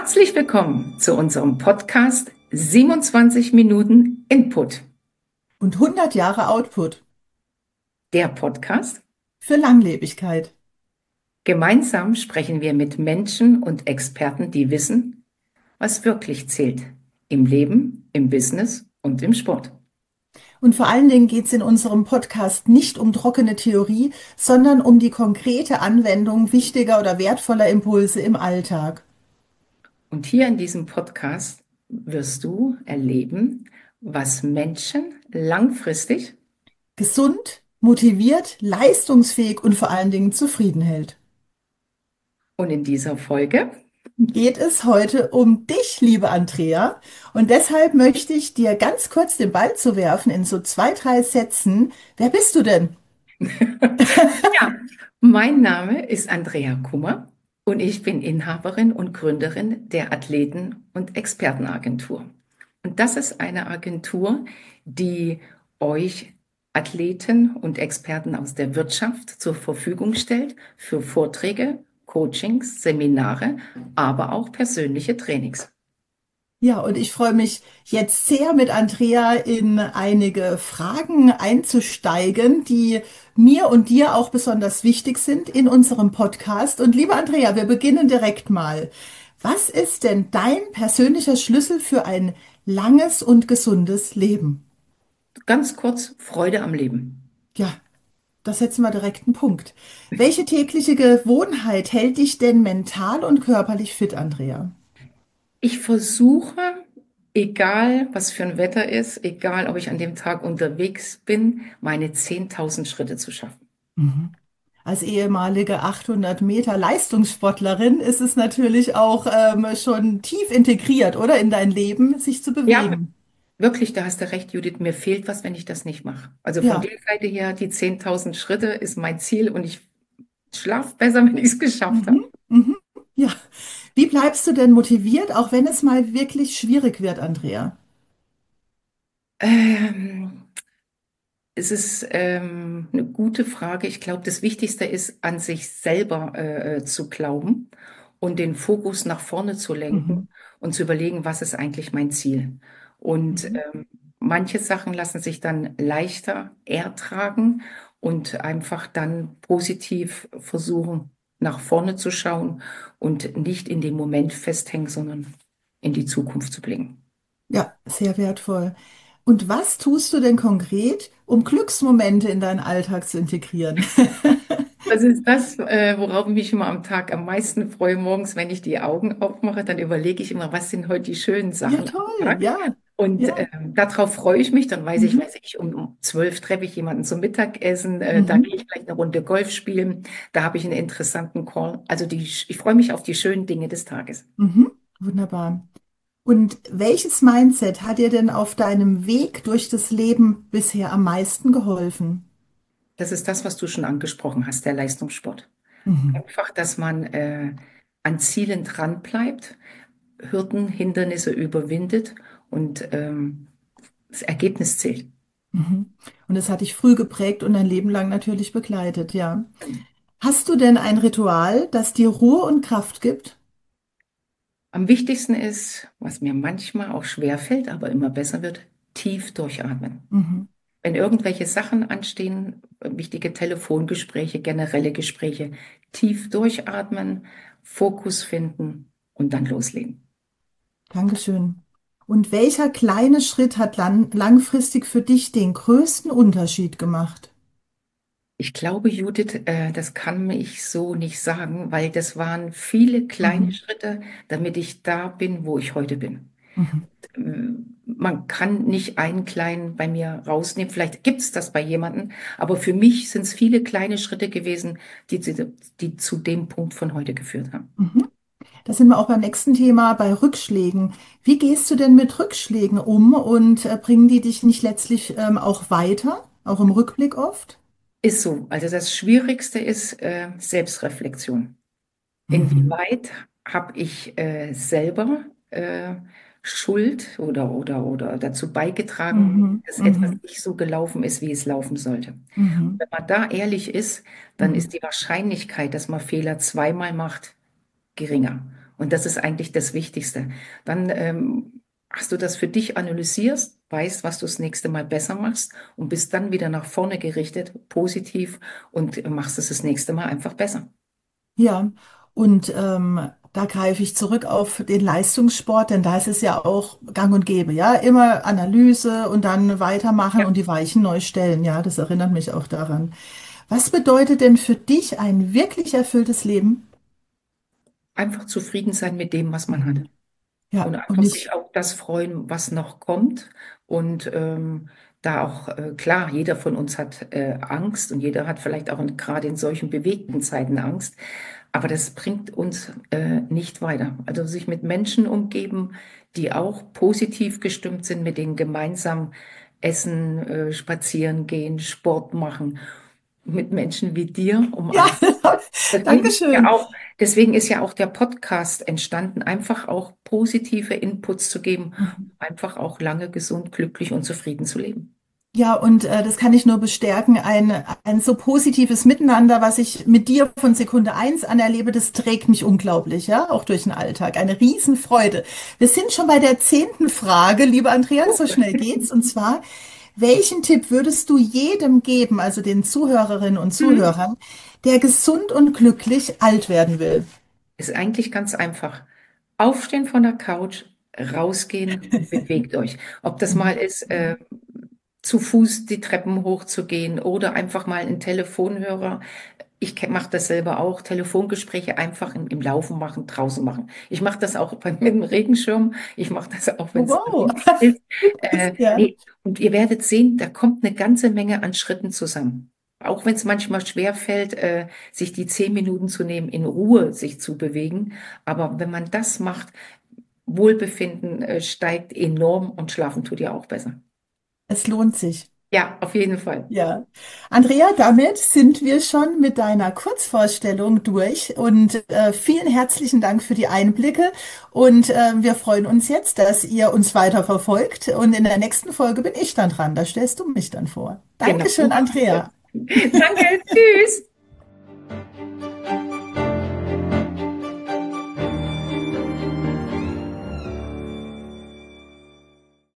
Herzlich willkommen zu unserem Podcast 27 Minuten Input. Und 100 Jahre Output Der Podcast. für Langlebigkeit. Gemeinsam sprechen wir mit Menschen und Experten, die wissen, was wirklich zählt. Im Leben, im Business und im Sport. Und vor allen Dingen geht es in unserem Podcast nicht um trockene Theorie, sondern um die konkrete Anwendung wichtiger oder wertvoller Impulse im Alltag. Und hier in diesem Podcast wirst du erleben, was Menschen langfristig Gesund, motiviert, leistungsfähig und vor allen Dingen zufrieden hält. und in dieser Folge. Geht es heute um dich, liebe Andrea. Und deshalb möchte ich dir ganz kurz den Ball zu werfen in so 2, 3 Sätzen. Wer bist du denn? Ja, mein Name ist Andrea Kummer und ich bin Inhaberin und Gründerin der Athleten- und Expertenagentur. Und das ist eine Agentur, die euch Athleten und Experten aus der Wirtschaft zur Verfügung stellt für Vorträge, Coachings, Seminare, aber auch persönliche Trainings. Ja, und ich freue mich jetzt sehr, mit Andrea in einige Fragen einzusteigen, die mir und dir auch besonders wichtig sind in unserem Podcast. Und liebe Andrea, wir beginnen direkt mal. Was ist denn dein persönlicher Schlüssel für ein langes und gesundes Leben? Ganz kurz, Freude am Leben. Ja, das setzen wir direkt einen Punkt. Welche tägliche Gewohnheit hält dich denn mental und körperlich fit, Andrea? Ich versuche, egal was für ein Wetter ist, egal ob ich an dem Tag unterwegs bin, meine 10.000 Schritte zu schaffen. Mhm. Als ehemalige 800 Meter Leistungssportlerin ist es natürlich auch schon tief integriert, oder in dein Leben, sich zu Ja, bewegen. wirklich, da hast du recht, Judith. Mir fehlt was, wenn ich das nicht mache. Also von Ja, der Seite her, die 10.000 Schritte ist mein Ziel und ich schlafe besser, wenn ich es geschafft habe. mhm. Mhm. Ja. Wie bleibst du denn motiviert, auch wenn es mal wirklich schwierig wird, Andrea? Ähm, Es ist eine gute Frage. Ich glaube, das Wichtigste ist, an sich selber zu glauben und den Fokus nach vorne zu lenken Mhm. und zu überlegen, was ist eigentlich mein Ziel. Und Mhm. manche Sachen lassen sich dann leichter ertragen und einfach dann positiv versuchen, nach vorne zu schauen und nicht in dem Moment festhängen, sondern in die Zukunft zu blicken. Ja, sehr wertvoll. Und was tust du denn konkret, um Glücksmomente in deinen Alltag zu integrieren? Das ist das, worauf ich mich immer am Tag am meisten freue. Morgens, wenn ich die Augen aufmache, dann überlege ich immer, was sind heute die schönen Ja, Sachen am toll. Tag? Ja, Und ja. darauf freue ich mich. Dann Mhm. weiß ich, um 12 treffe ich jemanden zum Mittagessen. Da Mhm. gehe ich gleich eine Runde Golf spielen. Da habe ich einen interessanten Call. Also ich freue mich auf die schönen Dinge des Tages. Mhm. Wunderbar. Und welches Mindset hat dir denn auf deinem Weg durch das Leben bisher am meisten geholfen? Das ist das, was du schon angesprochen hast, der Leistungssport. Mhm. Einfach, dass man an Zielen dranbleibt, Hürden, Hindernisse überwindet und das Ergebnis zählt. Mhm. Und das hat dich früh geprägt und dein Leben lang natürlich begleitet, ja. Hast du denn ein Ritual, das dir Ruhe und Kraft gibt? Am wichtigsten ist, was mir manchmal auch schwerfällt, aber immer besser wird, tief durchatmen. Mhm. Wenn irgendwelche Sachen anstehen, wichtige Telefongespräche, generelle Gespräche, tief durchatmen, Fokus finden und dann loslegen. Dankeschön. Und welcher kleine Schritt hat langfristig für dich den größten Unterschied gemacht? Ich glaube, Judith, das kann ich so nicht sagen, weil das waren viele kleine Mhm. Schritte, damit ich da bin, wo ich heute bin. Mhm. Man kann nicht einen kleinen bei mir rausnehmen. Vielleicht gibt es das bei jemandem, aber für mich sind es viele kleine Schritte gewesen, die zu dem Punkt von heute geführt haben. Mhm. Da sind wir auch beim nächsten Thema, bei Rückschlägen. Wie gehst du denn mit Rückschlägen um und bringen die dich nicht letztlich auch weiter, auch im Rückblick oft? Ist so. Also das Schwierigste ist Selbstreflexion. Mhm. Inwieweit habe ich selber Schuld oder dazu beigetragen, Mhm. dass etwas Mhm. nicht so gelaufen ist, wie es laufen sollte? Mhm. Wenn man da ehrlich ist, dann Mhm. ist die Wahrscheinlichkeit, dass man Fehler zweimal macht, geringer. Und das ist eigentlich das Wichtigste. Dann hast du das für dich analysierst, weißt, was du das nächste Mal besser machst und bist dann wieder nach vorne gerichtet, positiv und machst es das nächste Mal einfach besser. Ja, und da greife ich zurück auf den Leistungssport, denn da ist es ja auch gang und gäbe, ja, immer Analyse und dann weitermachen Ja. und die Weichen neu stellen. Ja, das erinnert mich auch daran. Was bedeutet denn für dich ein wirklich erfülltes Leben? Einfach zufrieden sein mit dem, was man hat. Mhm. Ja, Und und einfach sich nicht, auf das freuen, was noch kommt. Und da auch, klar, jeder von uns hat Angst und jeder hat vielleicht auch gerade in solchen bewegten Zeiten Angst. Aber das bringt uns nicht weiter. Also sich mit Menschen umgeben, die auch positiv gestimmt sind, mit denen gemeinsam essen, spazieren gehen, Sport machen, mit Menschen wie dir, um ja, einfach Dankeschön. Deswegen ist ja auch der Podcast entstanden, einfach auch positive Inputs zu geben, einfach auch lange gesund, glücklich und zufrieden zu leben. Ja, und das kann ich nur bestärken. Ein so positives Miteinander, was ich mit dir von Sekunde eins an erlebe, das trägt mich unglaublich, ja, auch durch den Alltag. Eine Riesenfreude. Wir sind schon bei der 10. Frage, liebe Andrea, so schnell geht's. Und zwar, welchen Tipp würdest du jedem geben, also den Zuhörerinnen und Mhm. Zuhörern, der gesund und glücklich alt werden will? Ist eigentlich ganz einfach. Aufstehen von der Couch, rausgehen und bewegt euch. Ob das mal Mhm. ist, zu Fuß die Treppen hochzugehen oder einfach mal einen Telefonhörer. Ich mache das selber auch, Telefongespräche einfach im Laufen machen, draußen machen. Ich mache das auch mit dem Regenschirm. Ich mache das auch, wenn es Wow. Wind ist. Ja. Nee. Und ihr werdet sehen, da kommt eine ganze Menge an Schritten zusammen. Auch wenn es manchmal schwer fällt, sich die 10 Minuten zu nehmen, in Ruhe sich zu bewegen. Aber wenn man das macht, Wohlbefinden, steigt enorm und schlafen tut ihr auch besser. Es lohnt sich. Ja, auf jeden Fall. Ja, Andrea, damit sind wir schon mit deiner Kurzvorstellung durch und vielen herzlichen Dank für die Einblicke und wir freuen uns jetzt, dass ihr uns weiter verfolgt und in der nächsten Folge bin ich dann dran, da stellst du mich dann vor. Genau, so Dankeschön, machen wir Andrea. es. Danke, tschüss.